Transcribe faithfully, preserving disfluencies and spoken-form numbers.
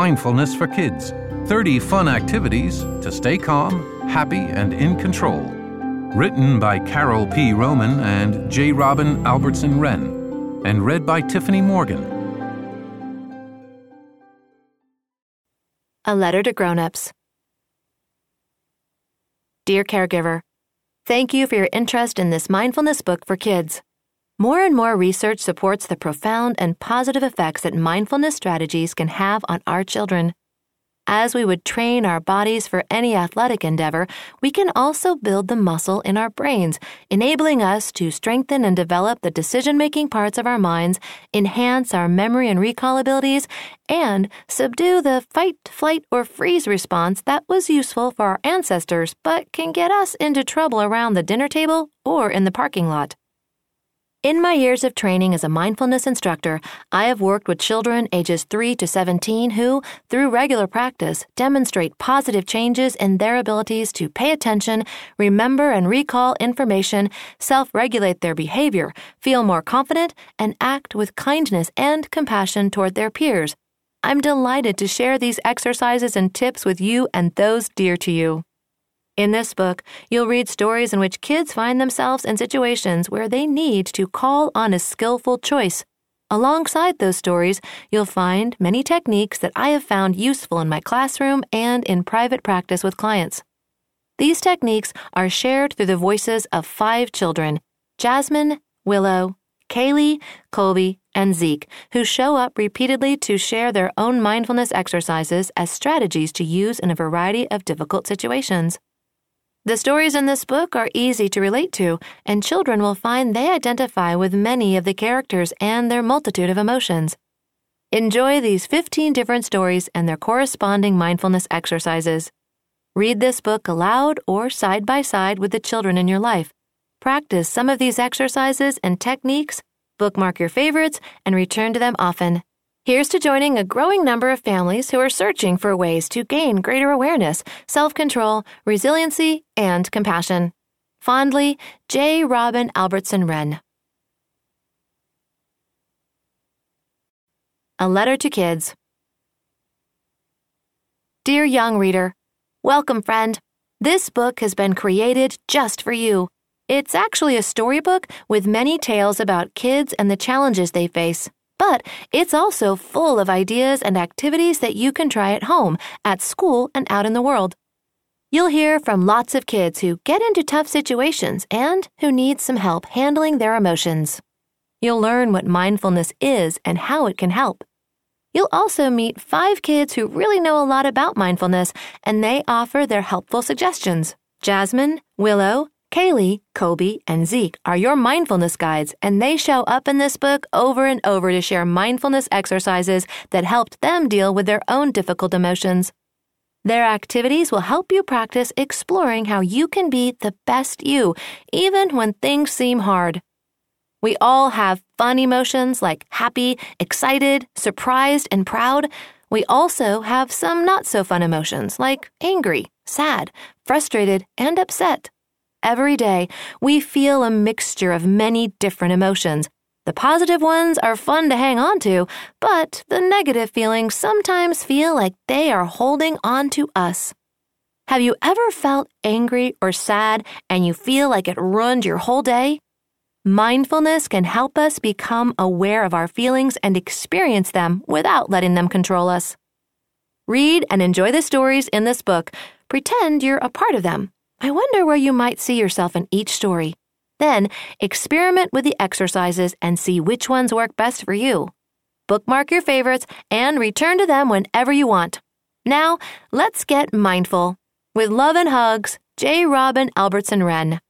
Mindfulness for Kids, thirty Fun Activities to Stay Calm, Happy, and in Control. Written by Carol P. Roman and J. Robin Albertson Wren, and read by Tiffany Morgan. A letter to grown-ups. Dear caregiver, thank you for your interest in this mindfulness book for kids. More and more research supports the profound and positive effects that mindfulness strategies can have on our children. As we would train our bodies for any athletic endeavor, we can also build the muscle in our brains, enabling us to strengthen and develop the decision-making parts of our minds, enhance our memory and recall abilities, and subdue the fight, flight, or freeze response that was useful for our ancestors but can get us into trouble around the dinner table or in the parking lot. In my years of training as a mindfulness instructor, I have worked with children ages three to seventeen who, through regular practice, demonstrate positive changes in their abilities to pay attention, remember and recall information, self-regulate their behavior, feel more confident, and act with kindness and compassion toward their peers. I'm delighted to share these exercises and tips with you and those dear to you. In this book, you'll read stories in which kids find themselves in situations where they need to call on a skillful choice. Alongside those stories, you'll find many techniques that I have found useful in my classroom and in private practice with clients. These techniques are shared through the voices of five children, Jasmine, Willow, Kaylee, Colby, and Zeke, who show up repeatedly to share their own mindfulness exercises as strategies to use in a variety of difficult situations. The stories in this book are easy to relate to, and children will find they identify with many of the characters and their multitude of emotions. Enjoy these fifteen different stories and their corresponding mindfulness exercises. Read this book aloud or side by side with the children in your life. Practice some of these exercises and techniques, bookmark your favorites, and return to them often. Here's to joining a growing number of families who are searching for ways to gain greater awareness, self-control, resiliency, and compassion. Fondly, J. Robin Albertson Wren. A letter to kids. Dear young reader, welcome, friend. This book has been created just for you. It's actually a storybook with many tales about kids and the challenges they face. But it's also full of ideas and activities that you can try at home, at school, and out in the world. You'll hear from lots of kids who get into tough situations and who need some help handling their emotions. You'll learn what mindfulness is and how it can help. You'll also meet five kids who really know a lot about mindfulness, and they offer their helpful suggestions. Jasmine, Willow, Kaylee, Colby, and Zeke are your mindfulness guides, and they show up in this book over and over to share mindfulness exercises that helped them deal with their own difficult emotions. Their activities will help you practice exploring how you can be the best you, even when things seem hard. We all have fun emotions like happy, excited, surprised, and proud. We also have some not-so-fun emotions like angry, sad, frustrated, and upset. Every day, we feel a mixture of many different emotions. The positive ones are fun to hang on to, but the negative feelings sometimes feel like they are holding on to us. Have you ever felt angry or sad and you feel like it ruined your whole day? Mindfulness can help us become aware of our feelings and experience them without letting them control us. Read and enjoy the stories in this book. Pretend you're a part of them. I wonder where you might see yourself in each story. Then, experiment with the exercises and see which ones work best for you. Bookmark your favorites and return to them whenever you want. Now, let's get mindful. With love and hugs, J. Robin Albertson Wren.